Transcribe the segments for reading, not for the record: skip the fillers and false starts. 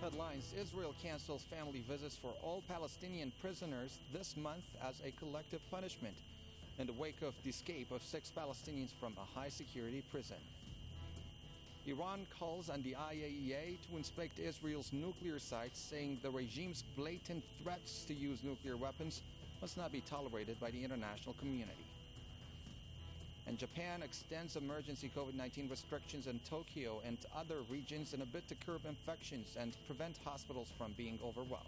Headlines: Israel cancels family visits for all Palestinian prisoners this month as a collective punishment in the wake of the escape of 6 Palestinians from a high-security prison. Iran calls on the IAEA to inspect Israel's nuclear sites, saying the regime's blatant threats to use nuclear weapons must not be tolerated by the international community. And Japan extends emergency COVID-19 restrictions in Tokyo and other regions in a bid to curb infections and prevent hospitals from being overwhelmed.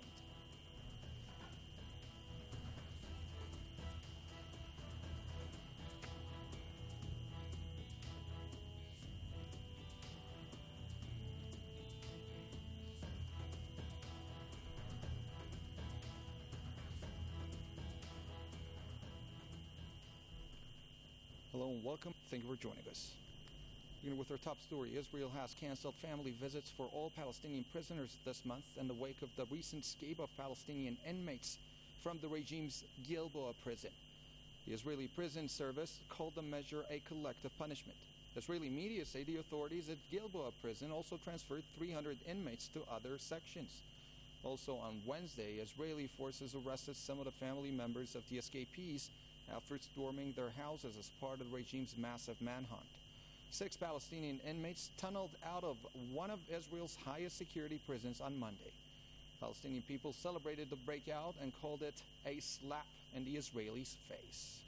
Hello and welcome. Thank you for joining us. Beginning with our top story, Israel has canceled family visits for all Palestinian prisoners this month in the wake of the recent escape of Palestinian inmates from the regime's Gilboa prison. The Israeli Prison Service called the measure a collective punishment. Israeli media say the authorities at Gilboa prison also transferred 300 inmates to other sections. Also on Wednesday, Israeli forces arrested some of the family members of the escapees after storming their houses as part of the regime's massive manhunt. 6 Palestinian inmates tunneled out of one of Israel's highest security prisons on Monday. Palestinian people celebrated the breakout and called it a slap in the Israelis' face.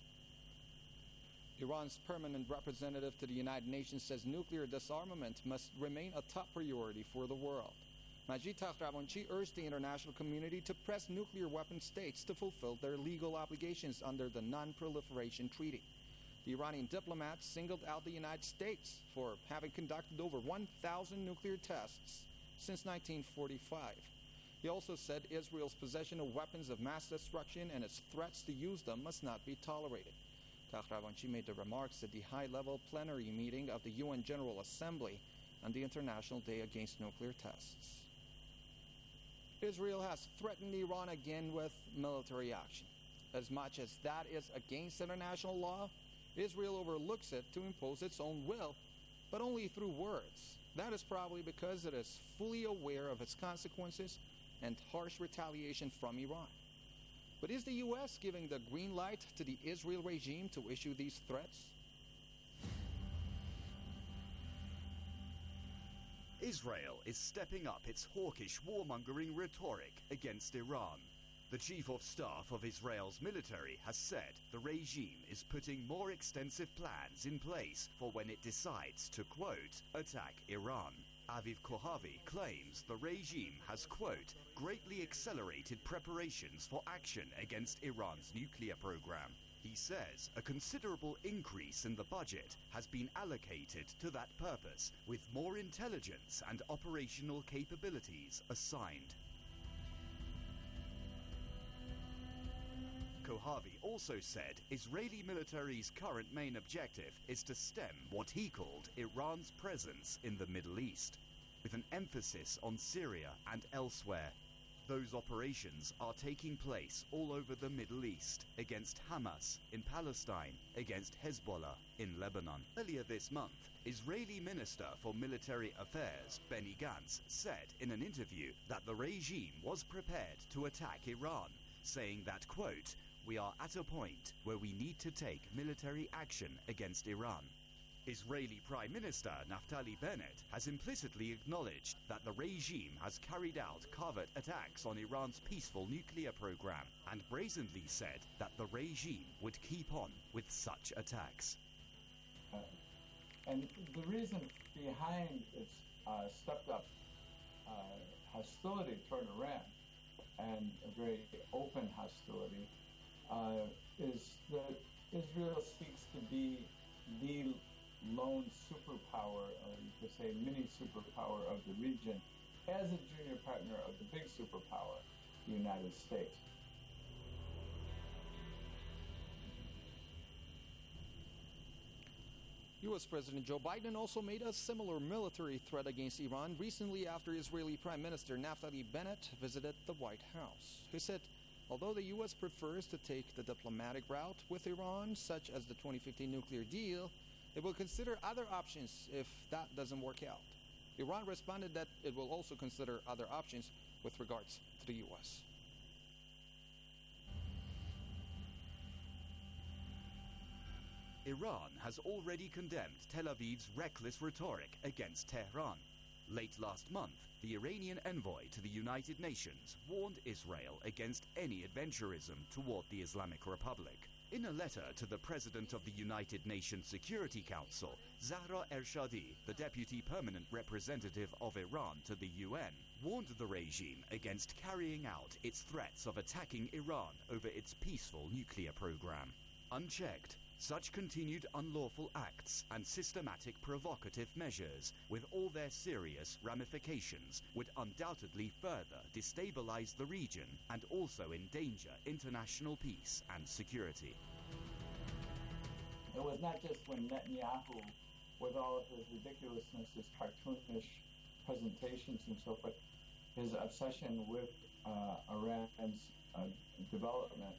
Iran's permanent representative to the United Nations says nuclear disarmament must remain a top priority for the world. Majid Takhtravanchi urged the international community to press nuclear weapon states to fulfill their legal obligations under the Non-Proliferation Treaty. The Iranian diplomat singled out the United States for having conducted over 1,000 nuclear tests since 1945. He also said Israel's possession of weapons of mass destruction and its threats to use them must not be tolerated. Takhtravanchi made the remarks at the high-level plenary meeting of the UN General Assembly on the International Day Against Nuclear Tests. Israel has threatened Iran again with military action. As much as that is against international law, Israel overlooks it to impose its own will, but only through words. That is probably because it is fully aware of its consequences and harsh retaliation from Iran. But is the U.S. giving the green light to the Israel regime to issue these threats? Israel is stepping up its hawkish warmongering rhetoric against Iran. The chief of staff of Israel's military has said the regime is putting more extensive plans in place for when it decides to, quote, attack Iran. Aviv Kohavi claims the regime has, quote, greatly accelerated preparations for action against Iran's nuclear program. He says a considerable increase in the budget has been allocated to that purpose, with more intelligence and operational capabilities assigned. Kohavi also said Israeli military's current main objective is to stem what he called Iran's presence in the Middle East, with an emphasis on Syria and elsewhere. Those operations are taking place all over the Middle East, against Hamas in Palestine, against Hezbollah in Lebanon. Earlier this month, Israeli Minister for Military Affairs Benny Gantz said in an interview that the regime was prepared to attack Iran, saying that, quote, we are at a point where we need to take military action against Iran. Israeli Prime Minister Naftali Bennett has implicitly acknowledged that the regime has carried out covert attacks on Iran's peaceful nuclear program and brazenly said that the regime would keep on with such attacks. And the reason behind its stepped-up hostility toward Iran, and a very open hostility, is that Israel seeks to be the lone superpower, or you could say mini superpower of the region, as a junior partner of the big superpower, the United States. U.S. President Joe Biden also made a similar military threat against Iran recently after Israeli Prime Minister Naftali Bennett visited the White House. He said, although the U.S. prefers to take the diplomatic route with Iran, such as the 2015 nuclear deal, it will consider other options if that doesn't work out. Iran responded that it will also consider other options with regards to the U.S. Iran has already condemned Tel Aviv's reckless rhetoric against Tehran. Late last month, the Iranian envoy to the United Nations warned Israel against any adventurism toward the Islamic Republic. In a letter to the President of the United Nations Security Council, Zahra Ershadi, the Deputy Permanent Representative of Iran to the UN, warned the regime against carrying out its threats of attacking Iran over its peaceful nuclear program. Unchecked, such continued unlawful acts and systematic provocative measures, with all their serious ramifications, would undoubtedly further destabilize the region and also endanger international peace and security. It was not just when Netanyahu, with all of his ridiculousness, his cartoonish presentations and so forth, his obsession with Iran's development,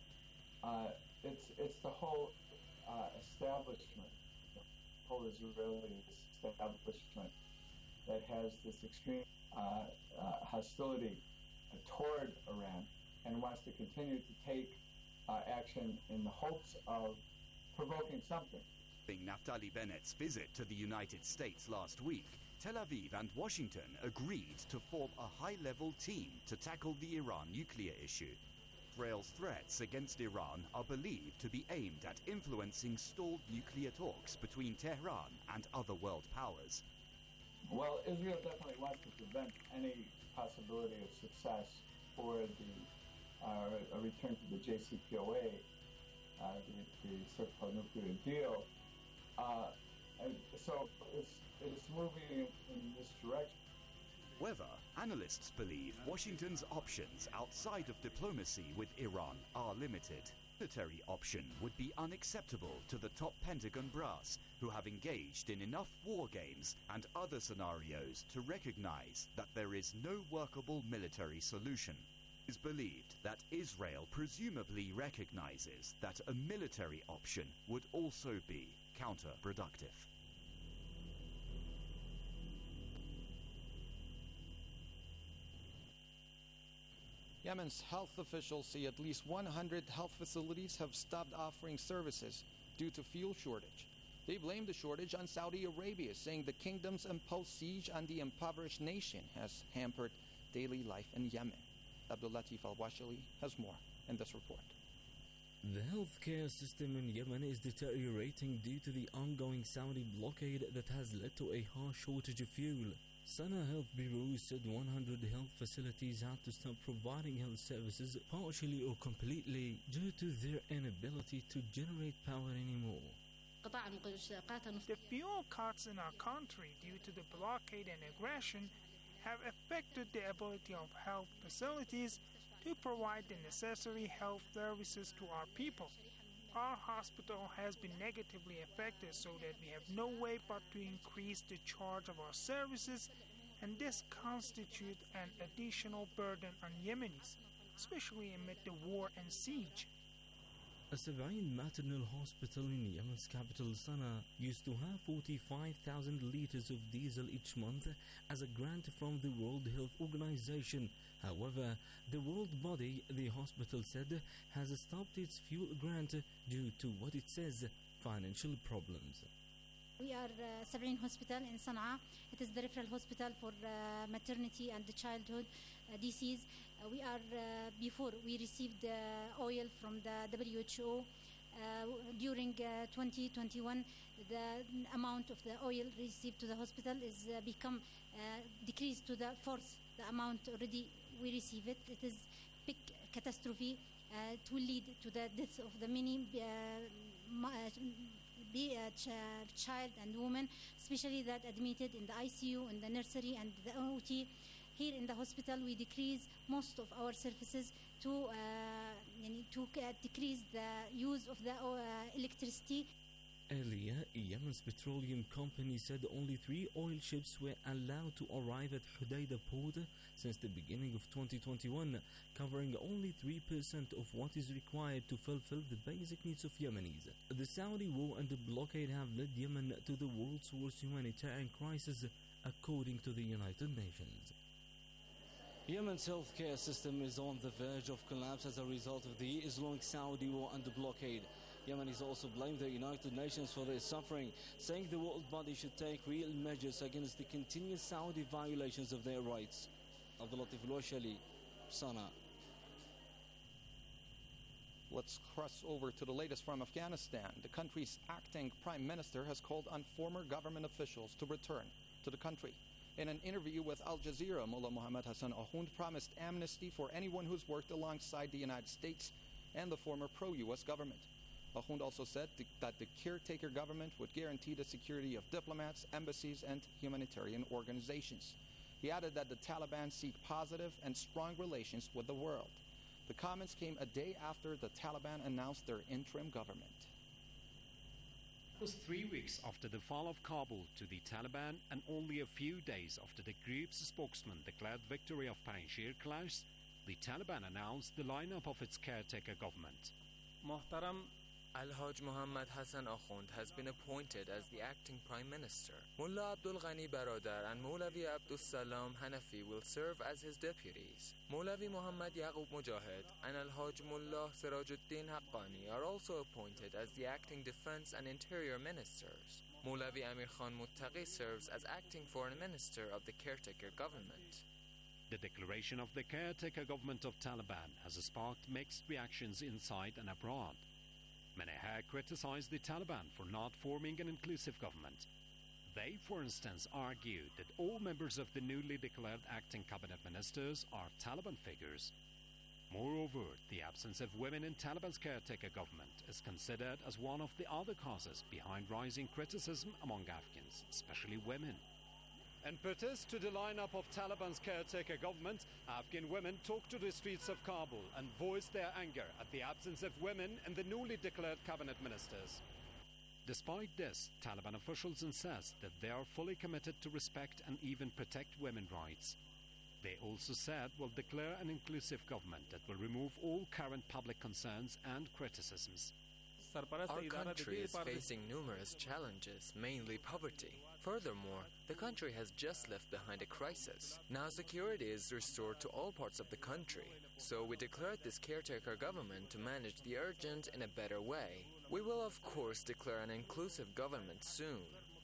it's the whole establishment, the whole Israeli establishment that has this extreme hostility toward Iran and wants to continue to take action in the hopes of provoking something. During Naftali Bennett's visit to the United States last week, Tel Aviv and Washington agreed to form a high-level team to tackle the Iran nuclear issue. Israel's threats against Iran are believed to be aimed at influencing stalled nuclear talks between Tehran and other world powers. Well, Israel definitely wants to prevent any possibility of success for a return to the JCPOA, the so-called nuclear deal. And so it's moving in this direction. However, analysts believe Washington's options outside of diplomacy with Iran are limited. The military option would be unacceptable to the top Pentagon brass, who have engaged in enough war games and other scenarios to recognize that there is no workable military solution. It is believed that Israel presumably recognizes that a military option would also be counterproductive. Yemen's health officials say at least 100 health facilities have stopped offering services due to fuel shortage. They blame the shortage on Saudi Arabia, saying the kingdom's imposed siege on the impoverished nation has hampered daily life in Yemen. Abdul Latif Al-Washali has more in this report. The healthcare system in Yemen is deteriorating due to the ongoing Saudi blockade that has led to a harsh shortage of fuel. Sana Health Bureau said 100 health facilities had to stop providing health services partially or completely due to their inability to generate power anymore. The fuel cuts in our country due to the blockade and aggression have affected the ability of health facilities to provide the necessary health services to our people. Our hospital has been negatively affected so that we have no way but to increase the charge of our services, and this constitutes an additional burden on Yemenis, especially amid the war and siege. A Sabain maternal hospital in Yemen's capital Sana'a used to have 45,000 liters of diesel each month as a grant from the World Health Organization. However, the world body, the hospital said, has stopped its fuel grant due to what it says financial problems. We are Sabain Hospital in Sana'a. It is the referral hospital for maternity and childhood disease. Before we received oil from the WHO. During 2021, the amount of the oil received to the hospital is become decreased to the fourth the amount already we receive it. It is big catastrophe. It will lead to the death of the many child and women, especially that admitted in the ICU, in the nursery and the OT. Here in the hospital, we decrease most of our services to decrease the use of the electricity. Earlier, Yemen's petroleum company said only 3 oil ships were allowed to arrive at Hodeidah port since the beginning of 2021, covering only 3% of what is required to fulfill the basic needs of Yemenis. The Saudi war and the blockade have led Yemen to the world's worst humanitarian crisis according to the United Nations. Yemen's healthcare system is on the verge of collapse as a result of the years-long Saudi war and blockade. Yemenis also blame the United Nations for their suffering, saying the world body should take real measures against the continuous Saudi violations of their rights. Abdulatif Al-Washali, Sana'a. Let's cross over to the latest from Afghanistan. The country's acting prime minister has called on former government officials to return to the country. In an interview with Al Jazeera, Mullah Muhammad Hassan Ahund promised amnesty for anyone who's worked alongside the United States and the former pro-U.S. government. Ahund also said that the caretaker government would guarantee the security of diplomats, embassies, and humanitarian organizations. He added that the Taliban seek positive and strong relations with the world. The comments came a day after the Taliban announced their interim government. It was 3 weeks after the fall of Kabul to the Taliban and only a few days after the group's spokesman declared victory of Panjshir clash, the Taliban announced the lineup of its caretaker government. Muhtaram Al-Haj Muhammad Hassan Ahund has been appointed as the acting prime minister. Mullah Abdul Ghani Baradar and Mawlavi Abdul Salam Hanafi will serve as his deputies. Mawlavi Muhammad Yaqub Mujahid and Al-Haj Mullah Sirajuddin Haqqani are also appointed as the acting defense and interior ministers. Mawlavi Amir Khan Muttaqi serves as acting foreign minister of the caretaker government. The declaration of the caretaker government of Taliban has sparked mixed reactions inside and abroad. Many have criticized the Taliban for not forming an inclusive government. They, for instance, argued that all members of the newly declared acting cabinet ministers are Taliban figures. Moreover, the absence of women in Taliban's caretaker government is considered as one of the other causes behind rising criticism among Afghans, especially women. In protest to the lineup of Taliban's caretaker government, Afghan women took to the streets of Kabul and voiced their anger at the absence of women in the newly declared cabinet ministers. Despite this, Taliban officials insist that they are fully committed to respect and even protect women's rights. They also said will declare an inclusive government that will remove all current public concerns and criticisms. Our country is facing numerous challenges, mainly poverty. Furthermore, the country has just left behind a crisis. Now security is restored to all parts of the country. So we declared this caretaker government to manage the urgent in a better way. We will of course declare an inclusive government soon.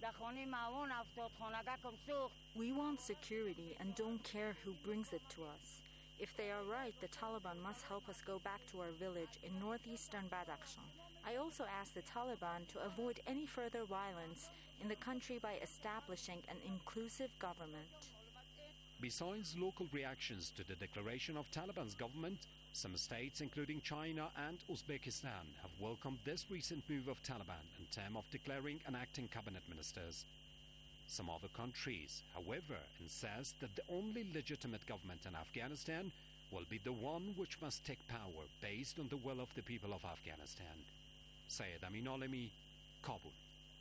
We want security and don't care who brings it to us. If they are right, the Taliban must help us go back to our village in northeastern Badakhshan. I also ask the Taliban to avoid any further violence in the country by establishing an inclusive government. Besides local reactions to the declaration of Taliban's government, some states, including China and Uzbekistan, have welcomed this recent move of Taliban in terms of declaring and acting cabinet ministers. Some other countries, however, insist that the only legitimate government in Afghanistan will be the one which must take power based on the will of the people of Afghanistan. Syed Amin Alemi, Kabul.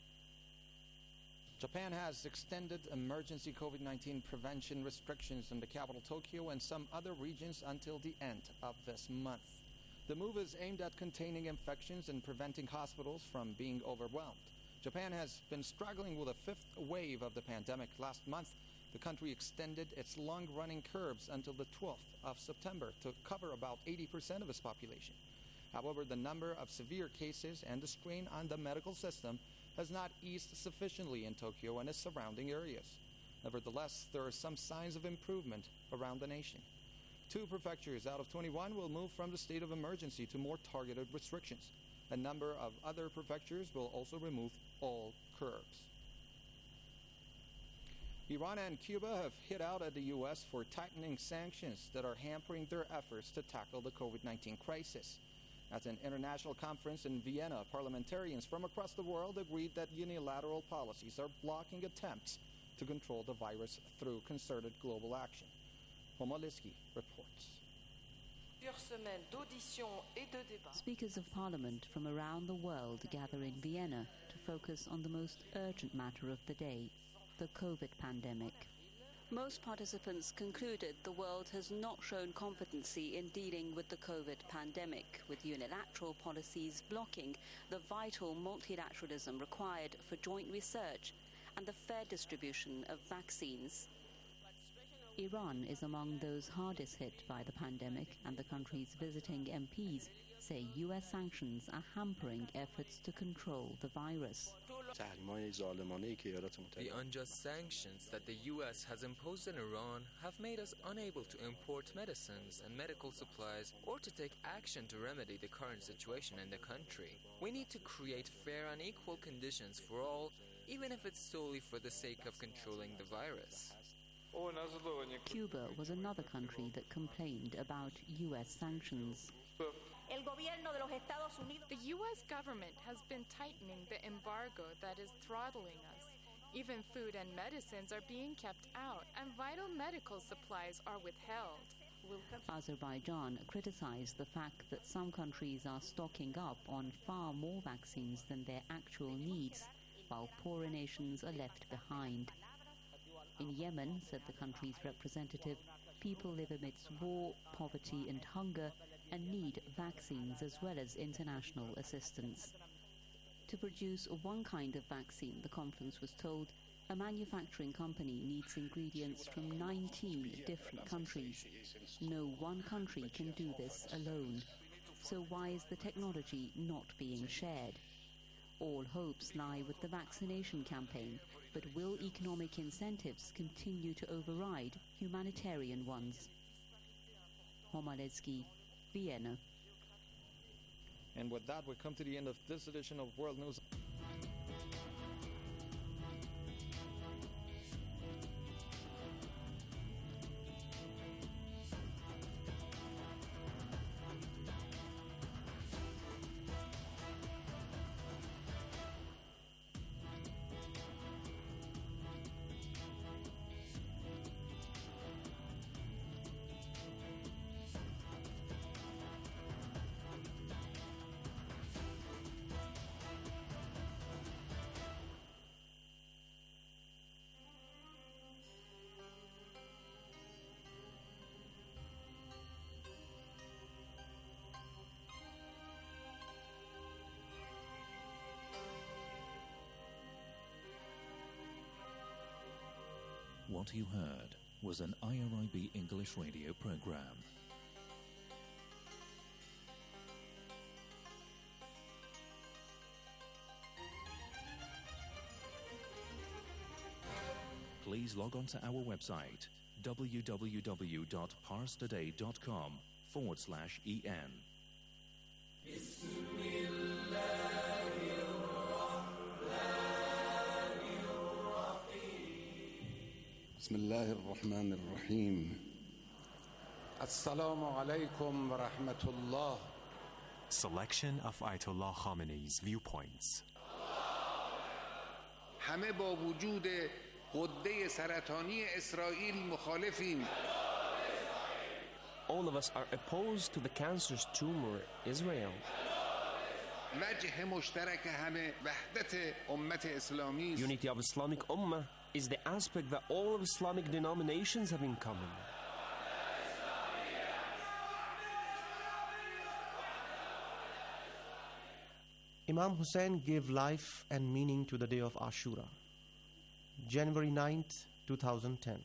Japan has extended emergency COVID-19 prevention restrictions in the capital Tokyo and some other regions until the end of this month. The move is aimed at containing infections and preventing hospitals from being overwhelmed. Japan has been struggling with a fifth wave of the pandemic. Last month, the country extended its long-running curbs until the 12th of September to cover about 80% of its population. However, the number of severe cases and the strain on the medical system has not eased sufficiently in Tokyo and its surrounding areas. Nevertheless, there are some signs of improvement around the nation. 2 prefectures out of 21 will move from the state of emergency to more targeted restrictions. A number of other prefectures will also remove all curbs. Iran and Cuba have hit out at the U.S. for tightening sanctions that are hampering their efforts to tackle the COVID-19 crisis. At an international conference in Vienna, parliamentarians from across the world agreed that unilateral policies are blocking attempts to control the virus through concerted global action. Homoliski reports. Speakers of Parliament from around the world gather in Vienna to focus on the most urgent matter of the day, the COVID pandemic. Most participants concluded the world has not shown competency in dealing with the COVID pandemic, with unilateral policies blocking the vital multilateralism required for joint research and the fair distribution of vaccines. Iran is among those hardest hit by the pandemic, and the country's visiting MPs say US sanctions are hampering efforts to control the virus. The unjust sanctions that the US has imposed on Iran have made us unable to import medicines and medical supplies or to take action to remedy the current situation in the country. We need to create fair and equal conditions for all, even if it's solely for the sake of controlling the virus. Cuba was another country that complained about US sanctions. The U.S. government has been tightening the embargo that is throttling us. Even food and medicines are being kept out, and vital medical supplies are withheld. Azerbaijan criticized the fact that some countries are stocking up on far more vaccines than their actual needs, while poorer nations are left behind. In Yemen, said the country's representative, people live amidst war, poverty and hunger, and need vaccines as well as international assistance. To produce one kind of vaccine, the conference was told, a manufacturing company needs ingredients from 19 different countries. No one country can do this alone. So why is the technology not being shared? All hopes lie with the vaccination campaign, but will economic incentives continue to override humanitarian ones? Homaletsky, Vienna. And with that, we come to the end of this edition of World News. What you heard was an IRIB English radio program. Please log on to our website www.parstoday.com/en. بسم الله الرحمن الرحيم السلام عليكم ورحمة الله. Selection of Ayatollah Khamenei's viewpoints. همه با وجود غده سرطانی اسرائیل مخالفیم. All of us are opposed to the cancerous tumor Israel. وجه مشترک همه وحدت امت اسلامی است. Unity of Islamic Ummah is the aspect that all of Islamic denominations have in common. Imam Hussein gave life and meaning to the day of Ashura, January 9th, 2010.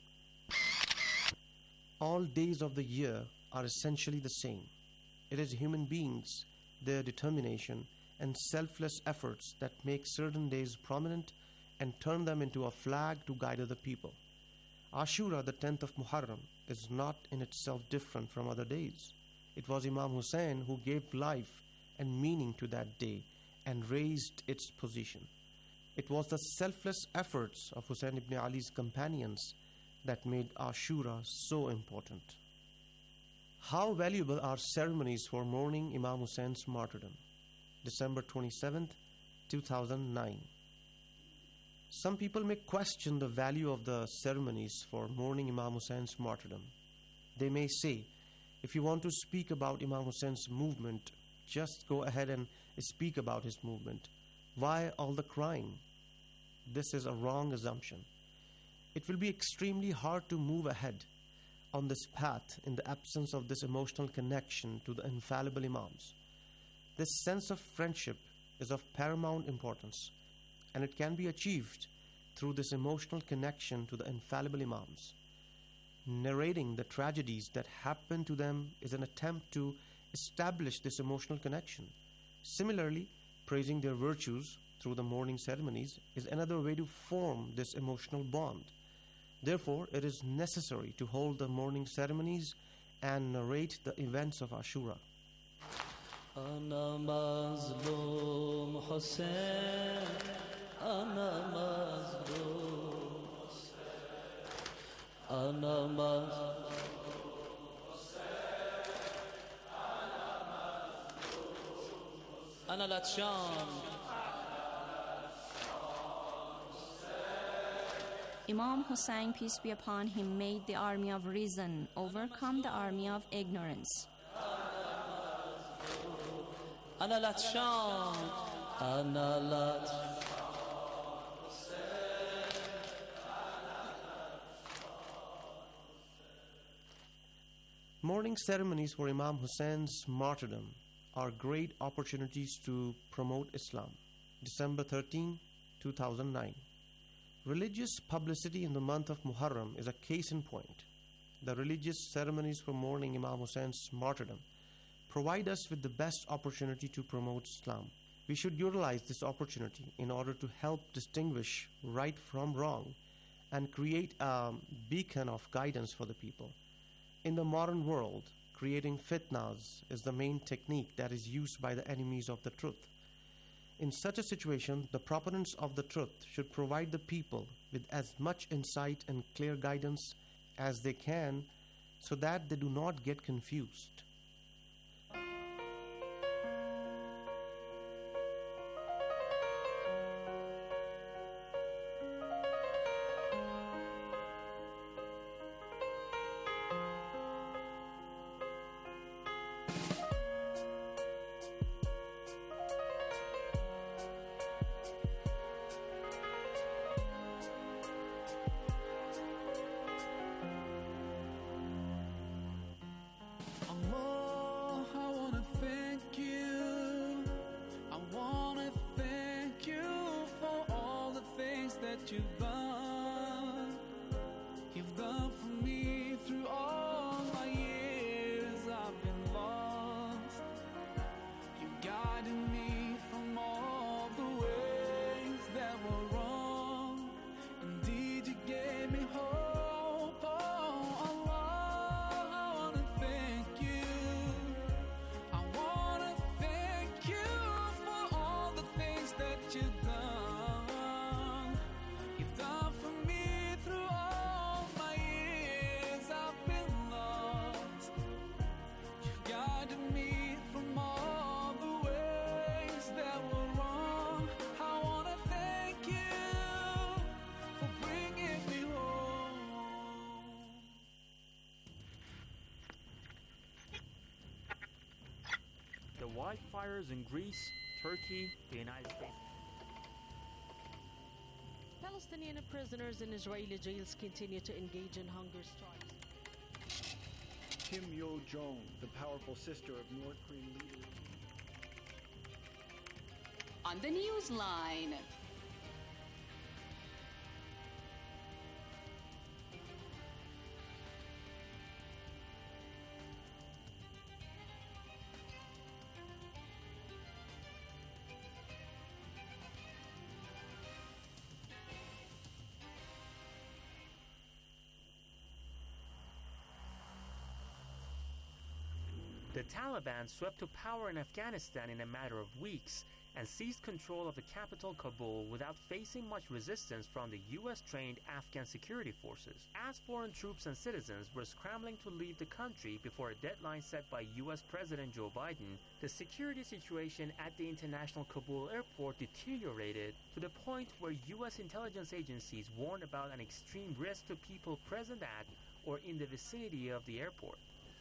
All days of the year are essentially the same. It is human beings, their determination, and selfless efforts that make certain days prominent and turn them into a flag to guide other people. Ashura, the 10th of Muharram, is not in itself different from other days. It was Imam Hussein who gave life and meaning to that day and raised its position. It was the selfless efforts of Hussein ibn Ali's companions that made Ashura so important. How valuable are ceremonies for mourning Imam Hussein's martyrdom? December 27th, 2009. Some people may question the value of the ceremonies for mourning Imam Hussein's martyrdom. They may say, if you want to speak about Imam Hussein's movement, just go ahead and speak about his movement. Why all the crying? This is a wrong assumption. It will be extremely hard to move ahead on this path in the absence of this emotional connection to the infallible Imams. This sense of friendship is of paramount importance, and it can be achieved through this emotional connection to the infallible Imams. Narrating the tragedies that happened to them is an attempt to establish this emotional connection. Similarly, praising their virtues through the mourning ceremonies is another way to form this emotional bond. Therefore, it is necessary to hold the mourning ceremonies and narrate the events of Ashura. أنا مظلوم حسين أنا مظلوم أنا مظلوم أنا لطشان. Imam Hussein, peace be upon him, made the army of reason overcome the army of ignorance. أنا لطشان أنا لطشان. Mourning ceremonies for Imam Hussein's martyrdom are great opportunities to promote Islam. December 13, 2009. Religious publicity in the month of Muharram is a case in point. The religious ceremonies for mourning Imam Hussein's martyrdom provide us with the best opportunity to promote Islam. We should utilize this opportunity in order to help distinguish right from wrong and create a beacon of guidance for the people. In the modern world, creating fitnas is the main technique that is used by the enemies of the truth. In such a situation, the proponents of the truth should provide the people with as much insight and clear guidance as they can so that they do not get confused. You've done for me through all my years. I've been lost. You guided me from all the ways that were wrong. Indeed, you gave me hope. Oh, Allah, I wanna thank you. I wanna thank you for all the things that you've done. You've done for me through all my years. I've been lost. You've guided me from all the ways that were wrong. I wanna thank you for bringing me home. The wildfires in Greece, Turkey, the United States. Palestinian prisoners in Israeli jails continue to engage in hunger strikes. Kim Yo-jong, the powerful sister of North Korean leader. On the Newsline. The Taliban swept to power in Afghanistan in a matter of weeks and seized control of the capital Kabul without facing much resistance from the US-trained Afghan security forces. As foreign troops and citizens were scrambling to leave the country before a deadline set by US President Joe Biden, the security situation at the international Kabul airport deteriorated to the point where US intelligence agencies warned about an extreme risk to people present at or in the vicinity of the airport.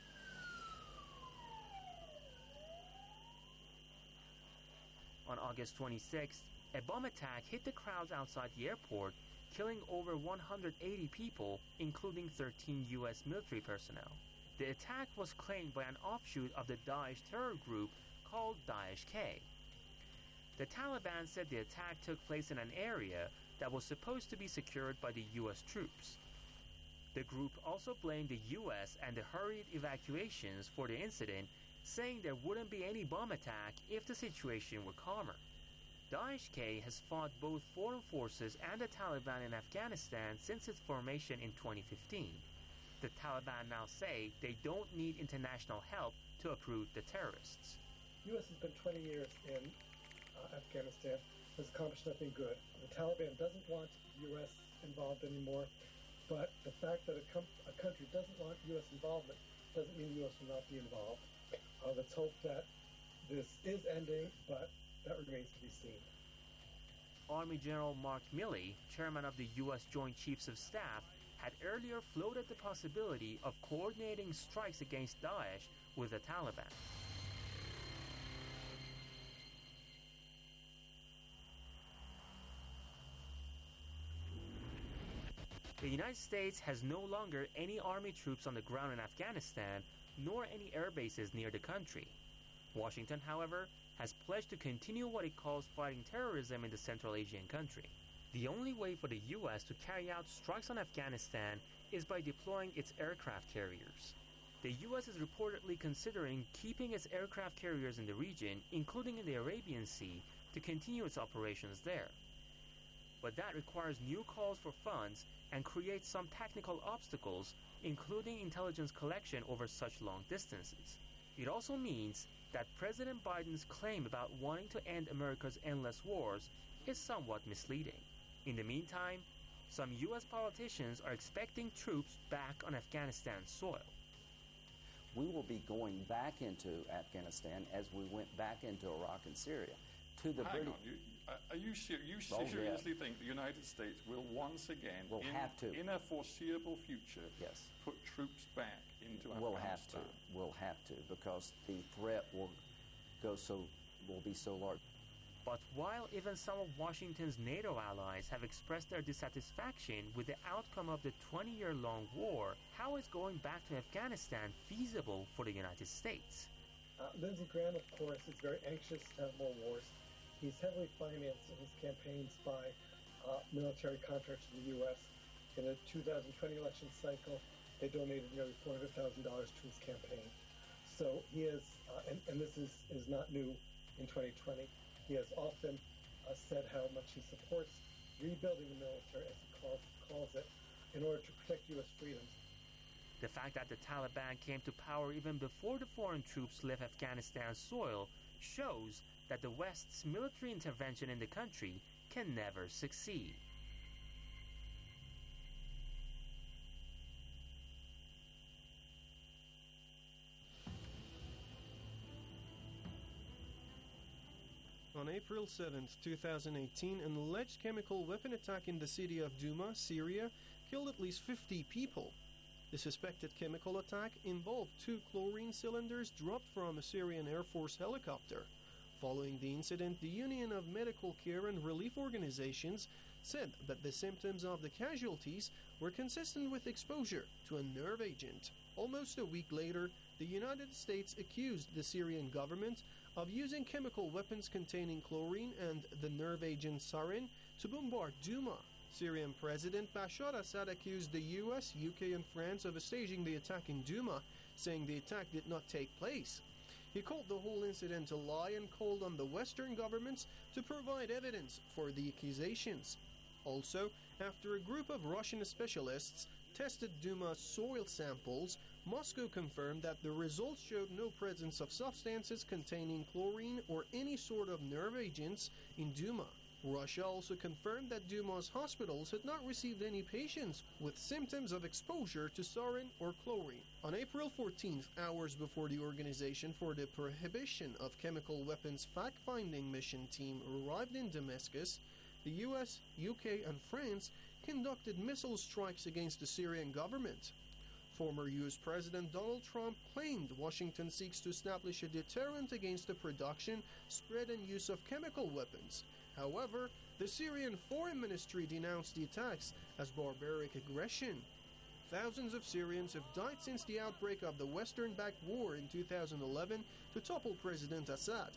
On August 26th, a bomb attack hit the crowds outside the airport, killing over 180 people, including 13 U.S. military personnel. The attack was claimed by an offshoot of the Daesh terror group called Daesh-K. The Taliban said the attack took place in an area that was supposed to be secured by the U.S. troops. The group also blamed the U.S. and the hurried evacuations for the incident, saying there wouldn't be any bomb attack if the situation were calmer. Daesh-K has fought both foreign forces and the Taliban in Afghanistan since its formation in 2015. The Taliban now say they don't need international help to uproot the terrorists. The U.S. has been 20 years in Afghanistan, has accomplished nothing good. The Taliban doesn't want the U.S. involved anymore, but the fact that a country doesn't want U.S. involvement doesn't mean the U.S. will not be involved. Let's hope that this is ending, but that remains to be seen. Army General Mark Milley, chairman of the U.S. Joint Chiefs of Staff, had earlier floated the possibility of coordinating strikes against Daesh with the Taliban. The United States has no longer any army troops on the ground in Afghanistan, nor any air bases near the country. Washington, however, has pledged to continue what it calls fighting terrorism in the Central Asian country. The only way for the U.S. to carry out strikes on Afghanistan is by deploying its aircraft carriers. The U.S. is reportedly considering keeping its aircraft carriers in the region, including in the Arabian Sea, to continue its operations there. But that requires new calls for funds and creates some technical obstacles, including intelligence collection over such long distances. It also means that President Biden's claim about wanting to end America's endless wars is somewhat misleading. In the meantime, some U.S. politicians are expecting troops back on Afghanistan's soil. We will be going back into Afghanistan as we went back into Iraq and Syria. Hang on, you seriously think the United States will once again, in a foreseeable future, put troops back into Afghanistan? We'll have to, because the threat will be so large. But while even some of Washington's NATO allies have expressed their dissatisfaction with the outcome of the 20-year-long war, how is going back to Afghanistan feasible for the United States? Lindsey Graham, of course, is very anxious to have more wars. He's heavily financed in his campaigns by military contracts in the U.S. In the 2020 election cycle, they donated nearly $400,000 to his campaign. So he is, and this is not new in 2020, he has often said how much he supports rebuilding the military, as he calls it, in order to protect U.S. freedoms. The fact that the Taliban came to power even before the foreign troops left Afghanistan's soil shows that the West's military intervention in the country can never succeed. On April 7, 2018, an alleged chemical weapon attack in the city of Douma, Syria, killed at least 50 people. The suspected chemical attack involved 2 chlorine cylinders dropped from a Syrian Air Force helicopter. Following the incident, the Union of Medical Care and Relief Organizations said that the symptoms of the casualties were consistent with exposure to a nerve agent. Almost a week later, the United States accused the Syrian government of using chemical weapons containing chlorine and the nerve agent sarin to bombard Douma. Syrian President Bashar Assad accused the US, UK and France of staging the attack in Douma, saying the attack did not take place. He called the whole incident a lie and called on the Western governments to provide evidence for the accusations. Also, after a group of Russian specialists tested Douma's soil samples, Moscow confirmed that the results showed no presence of substances containing chlorine or any sort of nerve agents in Douma. Russia also confirmed that Douma's hospitals had not received any patients with symptoms of exposure to sarin or chlorine. On April 14th, hours before the Organization for the Prohibition of Chemical Weapons fact-finding mission team arrived in Damascus, the US, UK and France conducted missile strikes against the Syrian government. Former U.S. President Donald Trump claimed Washington seeks to establish a deterrent against the production, spread and use of chemical weapons. However, the Syrian Foreign Ministry denounced the attacks as barbaric aggression. Thousands of Syrians have died since the outbreak of the Western-backed war in 2011 to topple President Assad.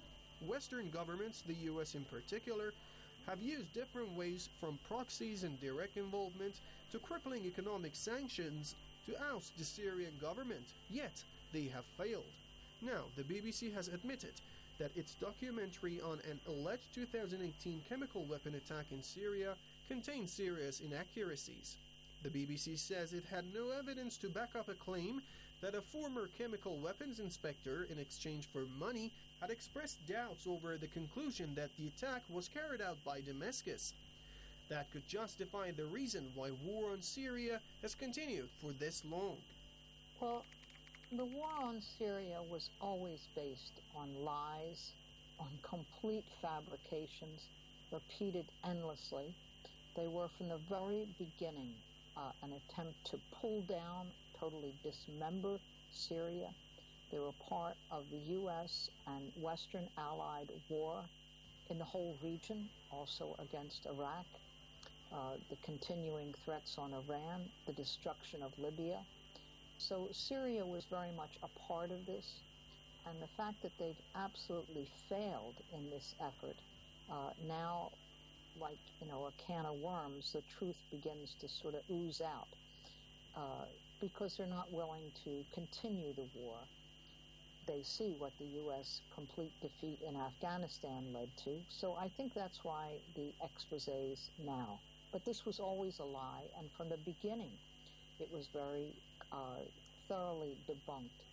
Western governments, the US in particular, have used different ways from proxies and direct involvement to crippling economic sanctions to oust the Syrian government, yet they have failed. Now, the BBC has admitted that its documentary on an alleged 2018 chemical weapon attack in Syria contained serious inaccuracies. The BBC says it had no evidence to back up a claim that a former chemical weapons inspector, in exchange for money, had expressed doubts over the conclusion that the attack was carried out by Damascus. That could justify the reason why war on Syria has continued for this long. Well, the war on Syria was always based on lies, on complete fabrications, repeated endlessly. They were from the very beginning an attempt to pull down, totally dismember Syria. They were part of the U.S. and Western allied war in the whole region, also against Iraq, the continuing threats on Iran, the destruction of Libya. So Syria was very much a part of this, and the fact that they've absolutely failed in this effort, now, like, a can of worms, the truth begins to sort of ooze out, because they're not willing to continue the war. They see what the U.S. complete defeat in Afghanistan led to, so I think that's why the exposés now. But this was always a lie, and from the beginning, it was very thoroughly debunked.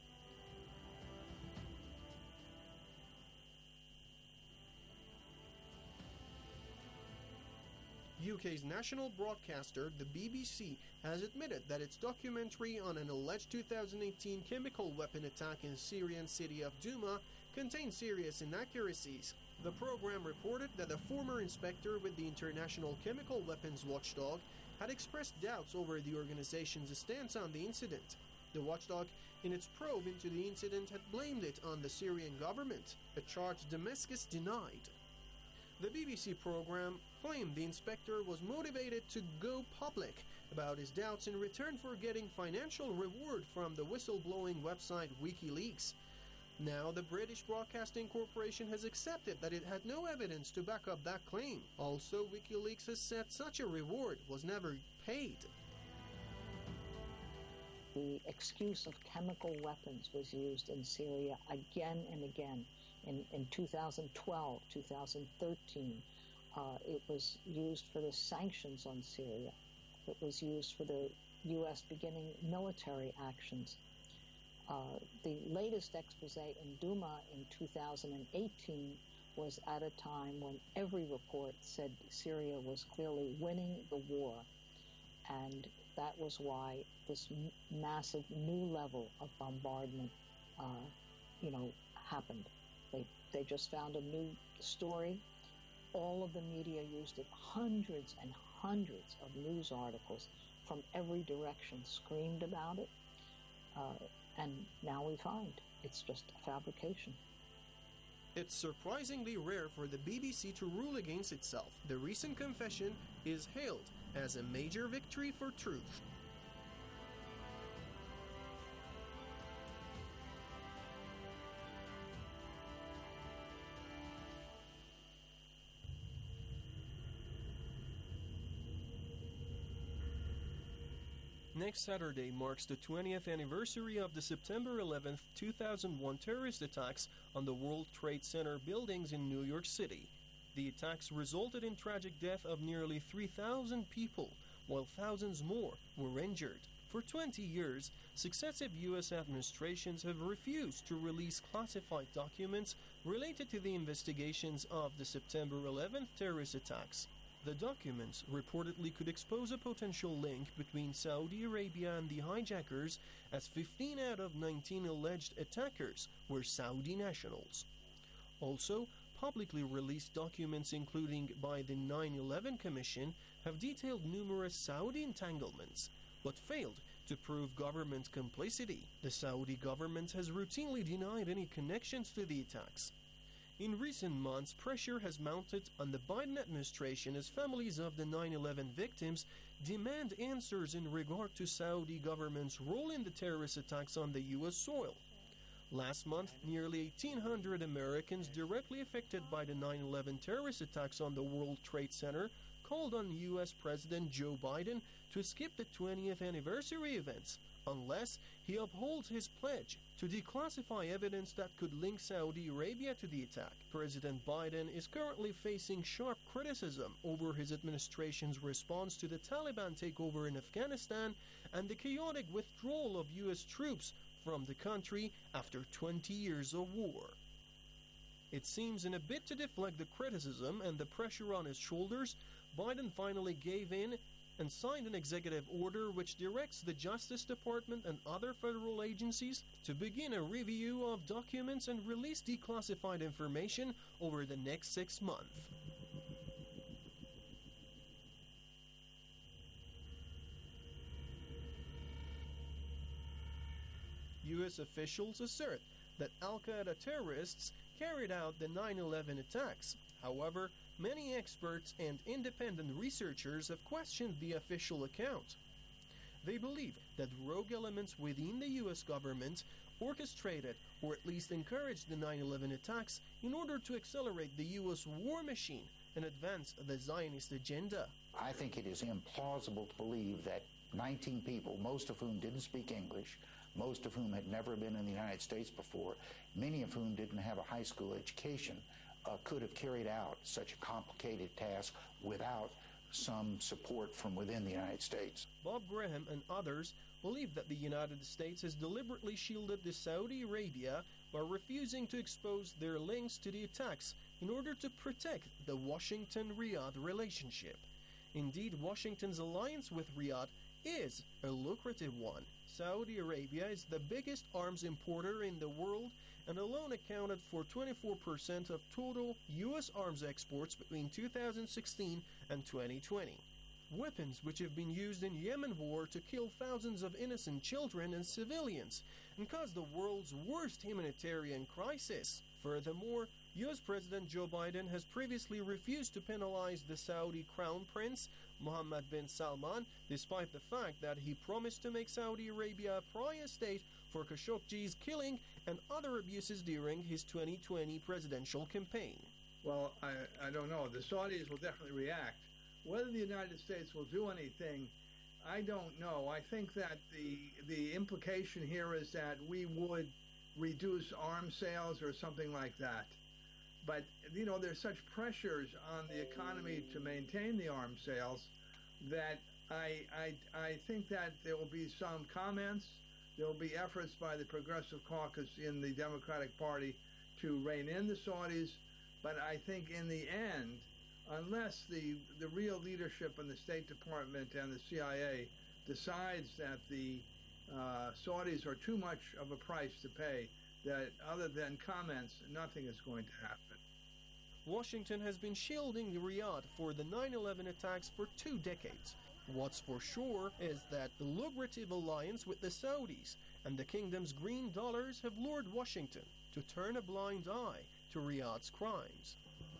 UK's national broadcaster, the BBC, has admitted that its documentary on an alleged 2018 chemical weapon attack in Syrian city of Douma contained serious inaccuracies. The program reported that a former inspector with the International Chemical Weapons Watchdog had expressed doubts over the organization's stance on the incident. The watchdog, in its probe into the incident, had blamed it on the Syrian government, a charge Damascus denied. The BBC program claimed the inspector was motivated to go public about his doubts in return for getting financial reward from the whistleblowing website WikiLeaks. Now, the British Broadcasting Corporation has accepted that it had no evidence to back up that claim. Also, WikiLeaks has said such a reward was never paid. The excuse of chemical weapons was used in Syria again and again. In 2012, 2013, it was used for the sanctions on Syria. It was used for the U.S. beginning military actions. The latest expose in Douma in 2018 was at a time when every report said Syria was clearly winning the war, and that was why this massive new level of bombardment, happened. They just found a new story. All of the media used it. Hundreds and hundreds of news articles from every direction screamed about it. And now we find it's just a fabrication. It's surprisingly rare for the BBC to rule against itself. The recent confession is hailed as a major victory for truth. Next Saturday marks the 20th anniversary of the September 11, 2001 terrorist attacks on the World Trade Center buildings in New York City. The attacks resulted in tragic death of nearly 3,000 people, while thousands more were injured. For 20 years, successive U.S. administrations have refused to release classified documents related to the investigations of the September 11th terrorist attacks. The documents reportedly could expose a potential link between Saudi Arabia and the hijackers, as 15 out of 19 alleged attackers were Saudi nationals. Also, publicly released documents, including by the 9/11 Commission, have detailed numerous Saudi entanglements, but failed to prove government complicity. The Saudi government has routinely denied any connections to the attacks. In recent months, pressure has mounted on the Biden administration as families of the 9/11 victims demand answers in regard to Saudi government's role in the terrorist attacks on the U.S. soil. Last month, nearly 1,800 Americans directly affected by the 9/11 terrorist attacks on the World Trade Center called on U.S. President Joe Biden to skip the 20th anniversary events unless he upholds his pledge to declassify evidence that could link Saudi Arabia to the attack. President Biden is currently facing sharp criticism over his administration's response to the Taliban takeover in Afghanistan and the chaotic withdrawal of U.S. troops from the country after 20 years of war. It seems in a bid to deflect the criticism and the pressure on his shoulders, Biden finally gave in and signed an executive order which directs the Justice Department and other federal agencies to begin a review of documents and release declassified information over the next 6 months. U.S. officials assert that al-Qaeda terrorists carried out the 9/11 attacks. However, many experts and independent researchers have questioned the official account. They believe that rogue elements within the U.S. government orchestrated or at least encouraged the 9/11 attacks in order to accelerate the U.S. war machine and advance the Zionist agenda. I think it is implausible to believe that 19 people, most of whom didn't speak English, most of whom had never been in the United States before, many of whom didn't have a high school education, could have carried out such a complicated task without some support from within the United States. Bob Graham and others believe that the United States has deliberately shielded the Saudi Arabia by refusing to expose their links to the attacks in order to protect the Washington-Riyadh relationship. Indeed, Washington's alliance with Riyadh is a lucrative one. Saudi Arabia is the biggest arms importer in the world and alone accounted for 24% of total U.S. arms exports between 2016 and 2020. Weapons which have been used in Yemen war to kill thousands of innocent children and civilians and cause the world's worst humanitarian crisis. Furthermore, U.S. President Joe Biden has previously refused to penalize the Saudi Crown Prince, Mohammed bin Salman, despite the fact that he promised to make Saudi Arabia a pariah state for Khashoggi's killing and other abuses during his 2020 presidential campaign. Well, I don't know. The Saudis will definitely react. Whether the United States will do anything, I don't know. I think that the implication here is that we would reduce arms sales or something like that. But, you know, there's such pressures on the economy to maintain the arms sales that I think that there will be some comments. There will be efforts by the Progressive Caucus in the Democratic Party to rein in the Saudis. But I think in the end, unless the real leadership in the State Department and the CIA decides that the Saudis are too much of a price to pay, that other than comments, nothing is going to happen. Washington has been shielding Riyadh for the 9/11 attacks for 2 decades. What's for sure is that the lucrative alliance with the Saudis and the kingdom's green dollars have lured Washington to turn a blind eye to Riyadh's crimes.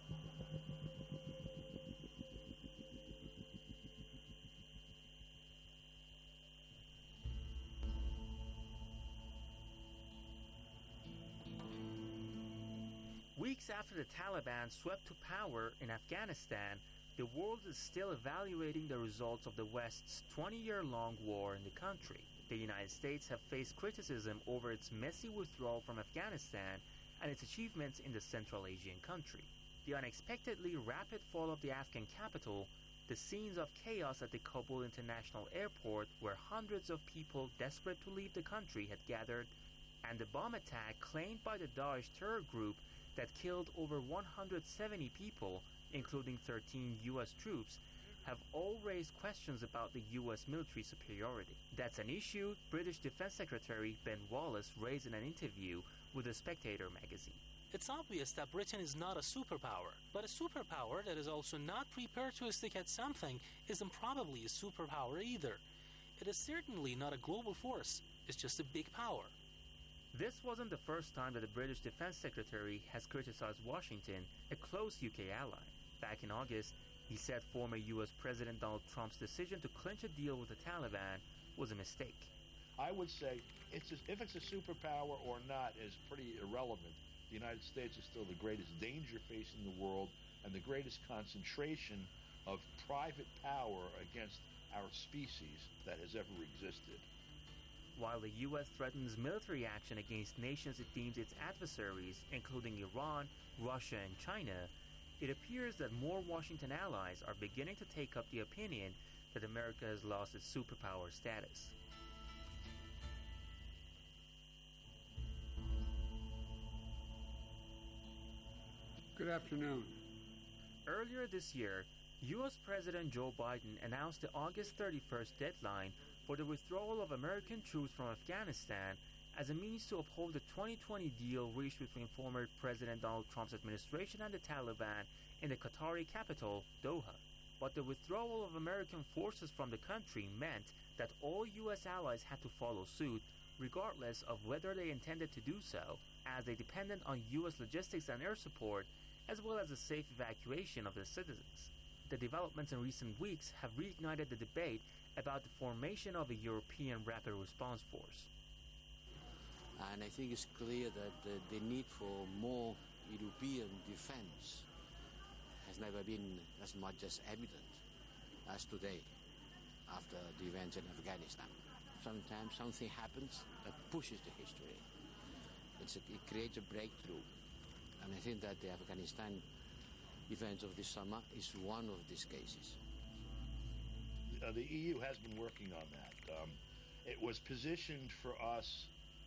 Weeks after the Taliban swept to power in Afghanistan, the world is still evaluating the results of the West's 20-year-long war in the country. The United States have faced criticism over its messy withdrawal from Afghanistan and its achievements in the Central Asian country. The unexpectedly rapid fall of the Afghan capital, the scenes of chaos at the Kabul International Airport where hundreds of people desperate to leave the country had gathered, and the bomb attack claimed by the Daesh terror group that killed over 170 people, including 13 U.S. troops, have all raised questions about the U.S. military superiority. That's an issue British Defense Secretary Ben Wallace raised in an interview with The Spectator magazine. It's obvious that Britain is not a superpower, but a superpower that is also not prepared to stick at something isn't probably a superpower either. It is certainly not a global force, it's just a big power. This wasn't the first time that the British Defense Secretary has criticized Washington, a close UK ally. Back in August, he said former U.S. President Donald Trump's decision to clinch a deal with the Taliban was a mistake. I would say if it's a superpower or not is pretty irrelevant. The United States is still the greatest danger facing the world and the greatest concentration of private power against our species that has ever existed. While the U.S. threatens military action against nations it deems its adversaries, including Iran, Russia, and China, it appears that more Washington allies are beginning to take up the opinion that America has lost its superpower status. Good afternoon. Earlier this year, U.S. President Joe Biden announced the August 31st deadline for the withdrawal of American troops from Afghanistan as a means to uphold the 2020 deal reached between former President Donald Trump's administration and the Taliban in the Qatari capital, Doha. But the withdrawal of American forces from the country meant that all U.S. allies had to follow suit, regardless of whether they intended to do so, as they depended on U.S. logistics and air support, as well as the safe evacuation of their citizens. The developments in recent weeks have reignited the debate about the formation of a European rapid response force. And I think it's clear that the need for more European defense has never been as much as evident as today after the events in Afghanistan. Sometimes something happens that pushes the history. It creates a breakthrough. And I think that the Afghanistan events of this summer is one of these cases. The EU has been working on that. It was positioned for us,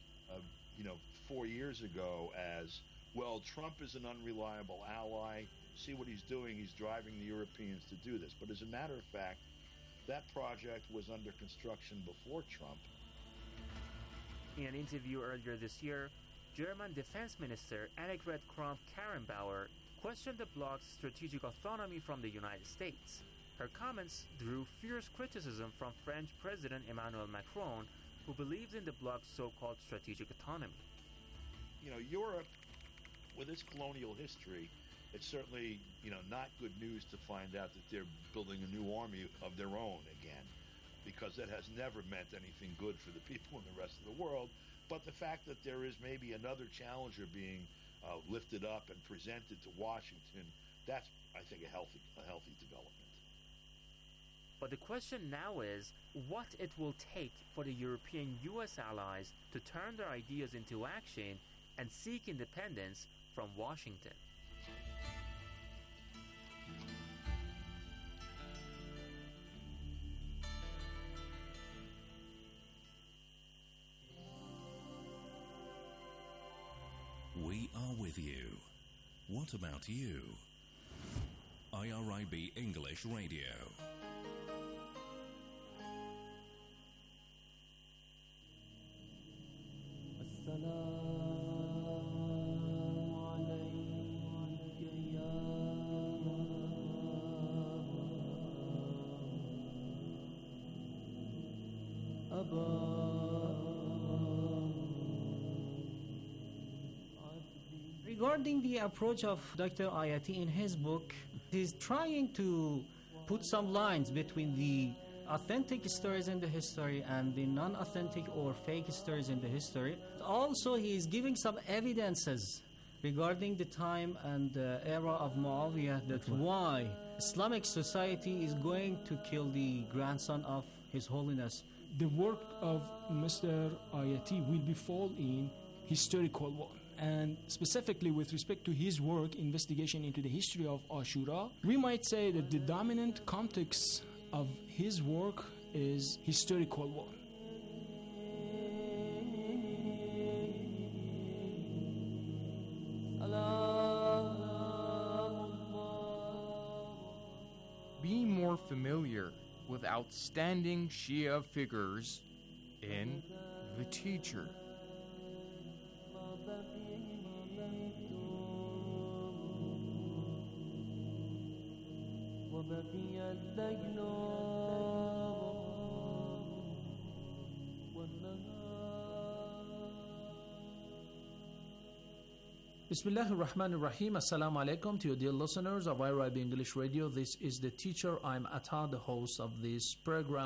4 years ago as, well, Trump is an unreliable ally. See what he's doing. He's driving the Europeans to do this. But as a matter of fact, that project was under construction before Trump. In an interview earlier this year, German Defense Minister Annegret Kramp-Karrenbauer questioned the bloc's strategic autonomy from the United States. Her comments drew fierce criticism from French President Emmanuel Macron, who believes in the bloc's so-called strategic autonomy. Europe, with its colonial history, it's certainly, not good news to find out that they're building a new army of their own again, because that has never meant anything good for the people in the rest of the world. But the fact that there is maybe another challenger being lifted up and presented to Washington, that's, I think, a healthy development. But the question now is what it will take for the European U.S. allies to turn their ideas into action and seek independence from Washington. We are with you. What about you? IRIB English Radio. Regarding the approach of Dr. Ayati in his book, he's trying to put some lines between the authentic stories in the history and the non-authentic or fake stories in the history. Also, he is giving some evidences regarding the time and era of Muawiyah, that why Islamic society is going to kill the grandson of His Holiness. The work of Mr. Ayati will be fall in historical one. And specifically with respect to his work, investigation into the history of Ashura, we might say that the dominant context of his work is historical one. Be more familiar with outstanding Shia figures in The Teacher. Bismillahir Rahmanir Rahim. Assalamu alaikum to you dear listeners of IRIB English Radio. This is The Teacher. I'm Atta, the host of this program.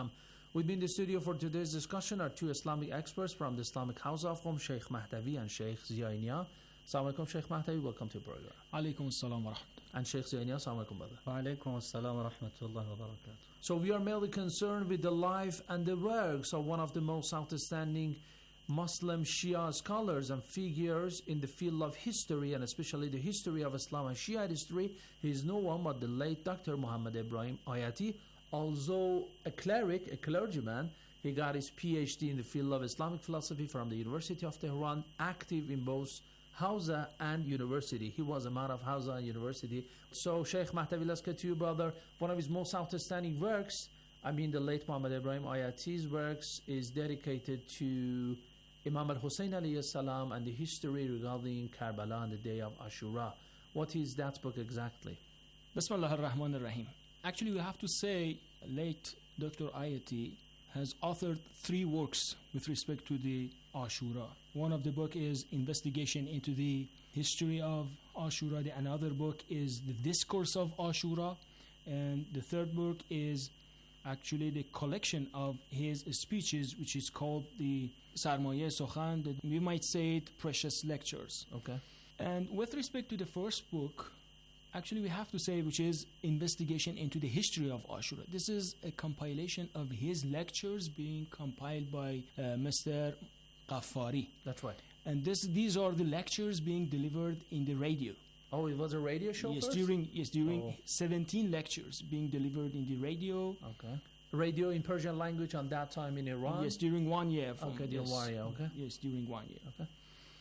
With me in the studio for today's discussion are two Islamic experts from the Islamic House of Qom, Sheikh Mahdavi and Sheikh Ziainia. Assalamu alaikum, Sheikh Mahdavi. Welcome to the program. Alaikum assalam wa rahmatullah. And Sheikh Ziainia, assalamu alaikum, brother. Wa alaikum assalam wa rahmatullahi wa barakatuh. So we are mainly concerned with the life and the works of one of the most outstanding Muslim Shia scholars and figures in the field of history, and especially the history of Islam and Shia history. He is no one but the late Dr. Muhammad Ibrahim Ayati. Although a clergyman, he got his PhD in the field of Islamic philosophy from the University of Tehran, active in both Hausa and University. He was a man of Hausa and University. So Sheikh Mahdavi, let's get to you, brother. One of his most outstanding works, the late Muhammad Ibrahim Ayati's works, is dedicated to Imam al-Hussein alayhi salam and the history regarding Karbala and the day of Ashura. What is that book exactly? Bismillah ar-Rahman ar-Rahim. Actually, we have to say late Dr. Ayati has authored 3 works with respect to the Ashura. One of the book is Investigation into the History of Ashura. Another book is The Discourse of Ashura. And the third book is actually the collection of his speeches, which is called the Sarmaye Sokhan. We might say it Precious Lectures. Okay. And with respect to the first book, actually we have to say, which is Investigation into the History of Ashura. This is a compilation of his lectures being compiled by Mr. Ghaffari. That's right. And these are the lectures being delivered in the radio. Oh, it was a radio show yes, first? During 17 lectures being delivered in the radio. Okay. Radio in Persian language on that time in Iran? Yes, during 1 year. During 1 year, okay. Yes, during 1 year. Okay.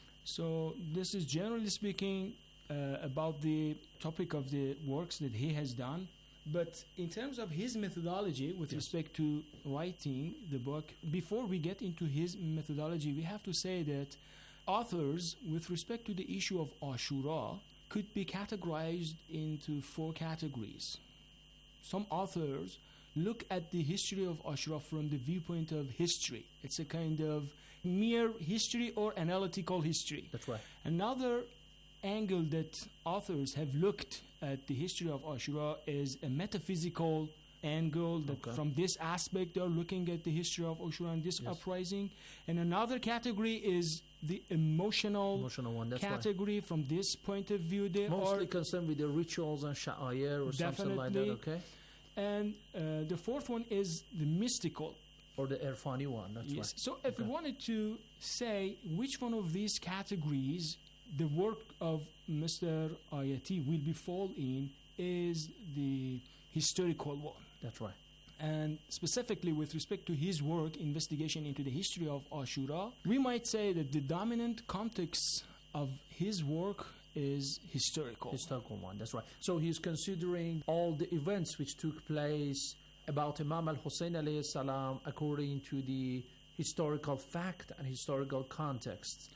So this is generally speaking about the topic of the works that he has done. But in terms of his methodology with respect to writing the book, before we get into his methodology, we have to say that authors, with respect to the issue of Ashura, could be categorized into 4 categories. Some authors look at the history of Ashura from the viewpoint of history. It's a kind of mere history or analytical history. That's right. Another angle that authors have looked at the history of Ashura is a metaphysical angle, that from this aspect they are looking at the history of Ashura and this uprising. And another category is the emotional one, category. Right. From this point of view, they mostly concerned with the rituals and sha'air or something like that. Okay. And the fourth one is the mystical, or the Irfani one. That's right. So if we wanted to say which one of these categories the work of Mr. Ayati will be fall in, is the historical one. That's right. And specifically with respect to his work, Investigation into the History of Ashura, we might say that the dominant context of his work is historical. Historical one, that's right. So he's considering all the events which took place about Imam al-Hussein alayhi salam according to the historical fact and historical context.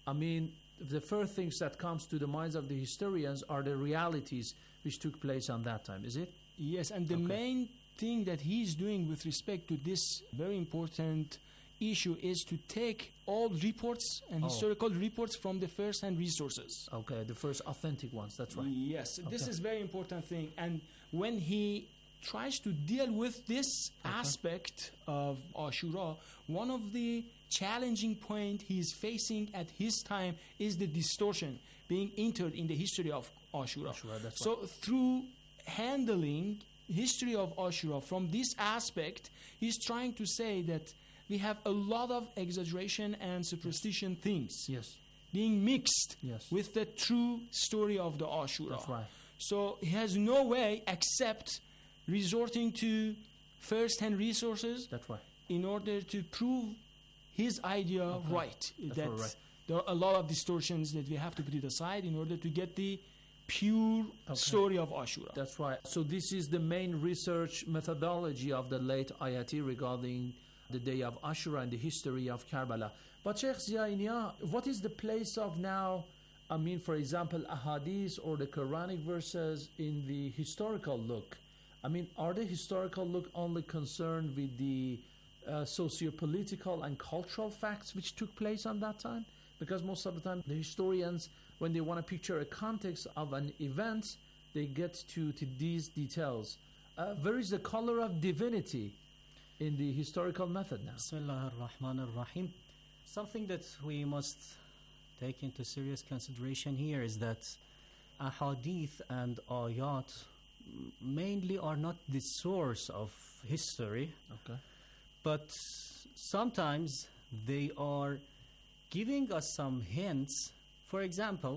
The first things that comes to the minds of the historians are the realities which took place on that time, is it? Yes, and the main thing that he's doing with respect to this very important issue is to take all reports and historical reports from the first-hand resources. Okay, the first authentic ones, that's right. Yes, this is very important thing. And when he tries to deal with this aspect of Ashura, one of the challenging point he's facing at his time is the distortion being entered in the history of Ashura. So through handling history of Ashura from this aspect, he's trying to say that we have a lot of exaggeration and superstition things being mixed with the true story of the Ashura. That's right. So he has no way except resorting to first-hand resources in order to prove his idea right. That there are a lot of distortions that we have to put it aside in order to get the pure story of Ashura. That's right. So this is the main research methodology of the late Ayati regarding the day of Ashura and the history of Karbala. But Sheikh Ziainia, what is the place of now, for example, ahadith or the Quranic verses in the historical look? Are the historical look only concerned with the socio-political and cultural facts which took place on that time? Because most of the time the historians, when they want to picture a context of an event, they get to these details. Where is the color of divinity in the historical method now. Bismillah ar-Rahman ar-Rahim. Something that we must take into serious consideration here is that ahadith and ayat mainly are not the source of history, but sometimes they are giving us some hints. For example,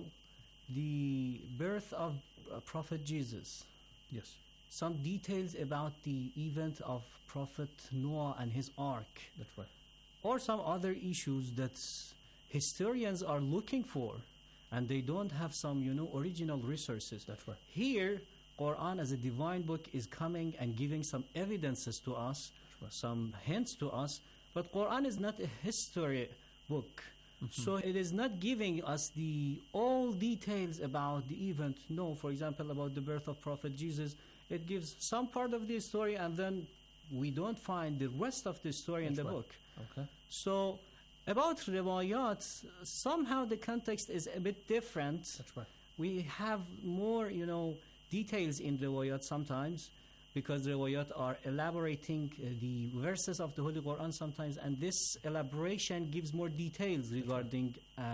the birth of Prophet Jesus. Yes. Some details about the event of Prophet Noah and his ark. That's right. Or some other issues that historians are looking for, and they don't have some, original resources. That's right. Here, Quran as a divine book is coming and giving some evidences to us, some hints to us, but Quran is not a history book. So it is not giving us the all details about the event. No, for example, about the birth of Prophet Jesus, it gives some part of the story, and then we don't find the rest of the story in the book. Okay. So about riwayat, somehow the context is a bit different. That's right. We have more, details in riwayat sometimes, because riwayat are elaborating the verses of the Holy Quran sometimes, and this elaboration gives more details regarding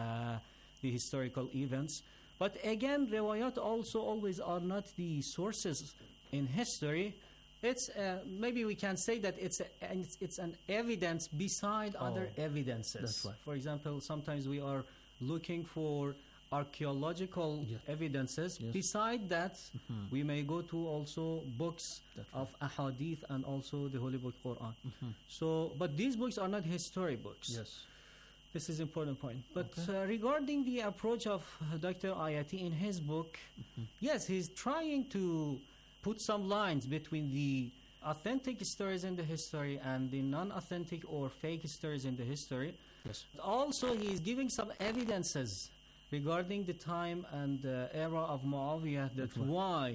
the historical events. But again, riwayat also always are not the sources in history. It's maybe we can say that it's an evidence beside other evidences. That's right. For example, sometimes we are looking for archaeological evidences. Yes. Beside that, we may go to also books of ahadith and also the Holy Book Quran. So, but these books are not history books. Yes. This is an important point. But regarding the approach of Dr. Ayati in his book, yes, he's trying to put some lines between the authentic stories in the history and the non-authentic or fake stories in the history. Yes. Also, he is giving some evidences regarding the time and era of Muawiyah, that why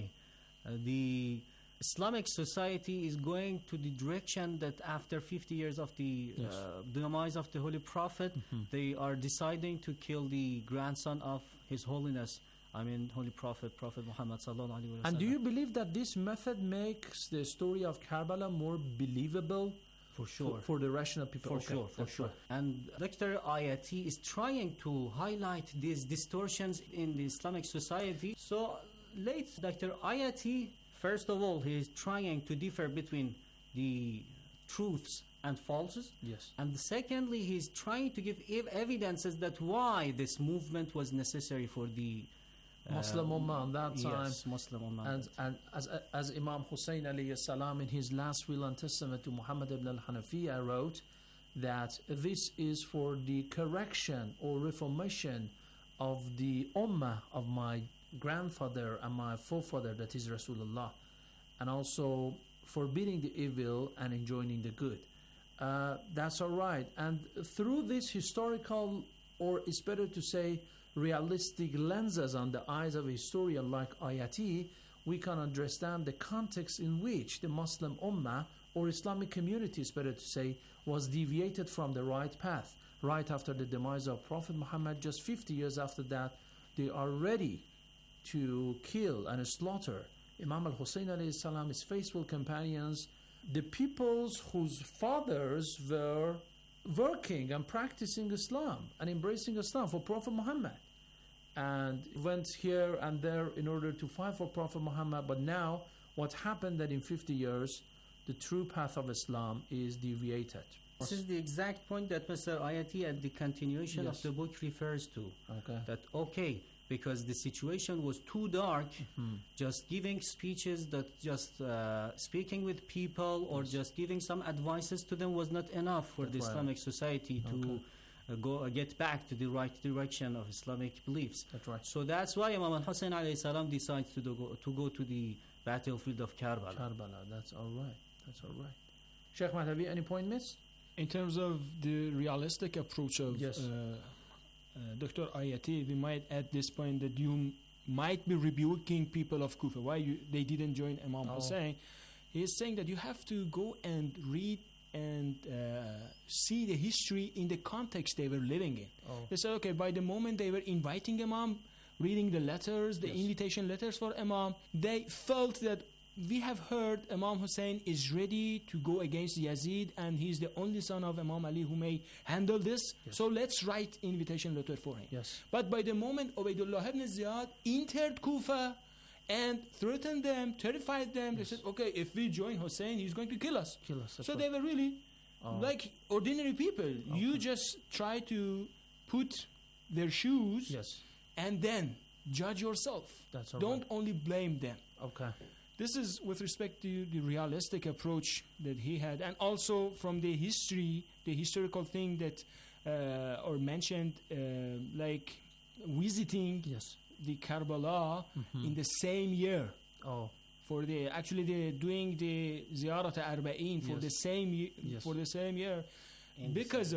the Islamic society is going to the direction that after 50 years of the demise of the Holy Prophet, they are deciding to kill the grandson of His Holiness, Holy Prophet Muhammad sallallahu alaihi wasallam. And do you believe that this method makes the story of Karbala more believable? For sure. For the rational people. For sure. And Dr. Ayati is trying to highlight these distortions in the Islamic society. So, late Dr. Ayati, first of all, he is trying to differ between the truths and falses. Yes. And secondly, he is trying to give evidences that why this movement was necessary for the Muslim Ummah at that time. Yes, Muslim Ummah. And as Imam Hussein alayhi salam in his last will and testament to Muhammad ibn al-Hanafiya wrote, that this is for the correction or reformation of the Ummah of my grandfather and my forefather, that is Rasulullah, and also forbidding the evil and enjoining the good. That's all right. And through this historical, or it's better to say realistic lenses on the eyes of a historian like Ayati, we can understand the context in which the Muslim Ummah, or Islamic community, is better to say, was deviated from the right path. Right after the demise of Prophet Muhammad, just 50 years after that, they are ready to kill and slaughter Imam al-Hussein alayhi salam, his faithful companions, the peoples whose fathers were working and practicing Islam and embracing Islam for Prophet Muhammad, and went here and there in order to fight for Prophet Muhammad. But now what happened that in 50 years the true path of Islam is deviated. This is the exact point that Mr. Ayati at the continuation of the book refers to. That because the situation was too dark, just giving speeches, that just speaking with people or just giving some advices to them was not enough for the Islamic society to get back to the right direction of Islamic beliefs. That's right. So that's why Imam al-Hussein alayhi salam decides to go to the battlefield of Karbala. That's all right. That's all right. Sheikh Mahdavi, any point missed? In terms of the realistic approach of Dr. Ayati, we might at this point that you might be rebuking people of Kufa. Why they didn't join Imam Hussein? He is saying that you have to go and read and see the history in the context they were living in. They said, by the moment they were inviting Imam, reading the letters, the invitation letters for Imam, they felt that we have heard Imam Hussein is ready to go against Yazid, and he's the only son of Imam Ali who may handle this. Yes. So let's write invitation letter for him. Yes. But by the moment Ubaydullah ibn Ziyad entered Kufa and threatened them, terrified them, they said, okay, if we join Hussein, he's going to kill us. So they were really like ordinary people. Okay. You just try to put their shoes and then judge yourself. That's all Don't right. only blame them. Okay. This is with respect to the realistic approach that he had, and also from the history, the historical thing that or mentioned, like visiting the Karbala in the same year. For the doing the Ziyarat Arba'in for the same year, because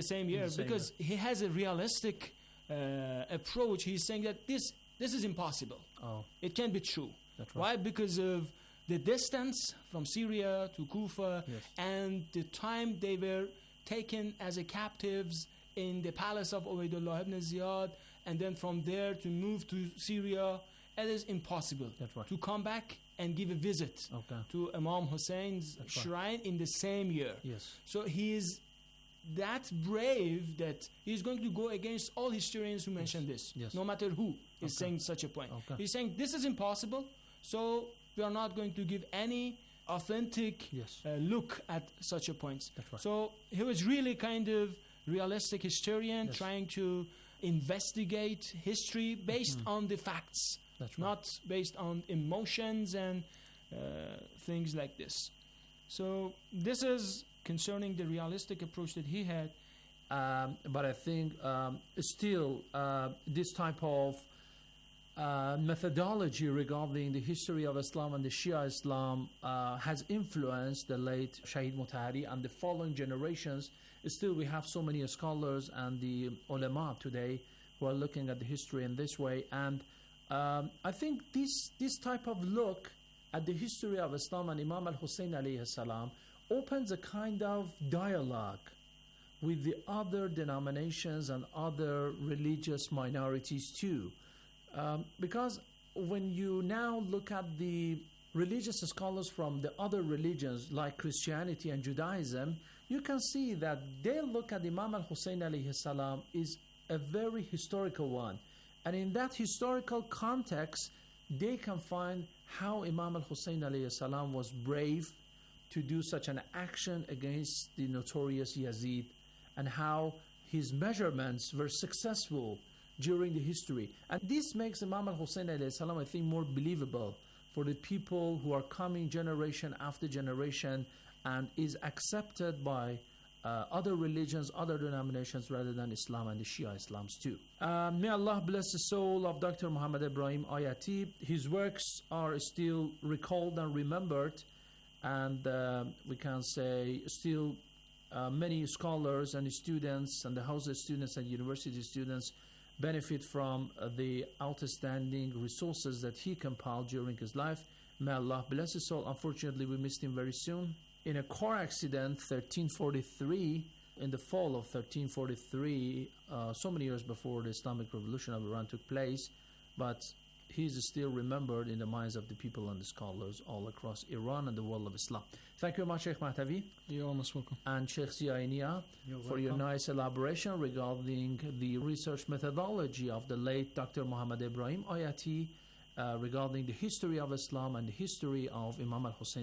he has a realistic approach. He's saying that this is impossible. It can't be true. That's right. Why? Because of the distance from Syria to Kufa and the time they were taken as captives in the palace of Ubaydullah ibn Ziyad, and then from there to move to Syria. It is impossible to come back and give a visit to Imam Hussein's shrine in the same year. So he is that brave that he's going to go against all historians who mention this, no matter who is saying such a point. He's saying this is impossible, so we are not going to give any authentic look at such a point. So he was really kind of realistic historian trying to investigate history based on the facts, not based on emotions and things like this. So this is concerning the realistic approach that he had. But I think still this type of methodology regarding the history of Islam and the Shia Islam has influenced the late Shahid Mutahari and the following generations. Still, we have so many scholars and the ulama today who are looking at the history in this way. And I think this type of look at the history of Islam and Imam al-Hussein alayhi salam opens a kind of dialogue with the other denominations and other religious minorities too. Because when you now look at the religious scholars from the other religions like Christianity and Judaism, you can see that they look at Imam al-Hussein alayhi salam is a very historical one. And in that historical context, they can find how Imam al-Hussein alayhi salam was brave to do such an action against the notorious Yazid, and how his measurements were successful during the history. And this makes Imam al-Hussein alayhi salam, I think, more believable for the people who are coming generation after generation, and is accepted by other religions, other denominations, rather than Islam and the Shia Islams too. May Allah bless the soul of Dr. Muhammad Ibrahim Ayati. His works are still recalled and remembered, and we can say still many scholars and students and the houses students and university students benefit from the outstanding resources that he compiled during his life. May Allah bless his soul. Unfortunately, we missed him very soon. In a car accident, 1343, in the fall of 1343, so many years before the Islamic Revolution of Iran took place, but he is still remembered in the minds of the people and the scholars all across Iran and the world of Islam. Thank you very much, Sheikh Mahtavi. You're almost welcome. And Sheikh Ziainia for your nice elaboration regarding the research methodology of the late Dr. Muhammad Ibrahim Ayati regarding the history of Islam and the history of Imam al-Hussein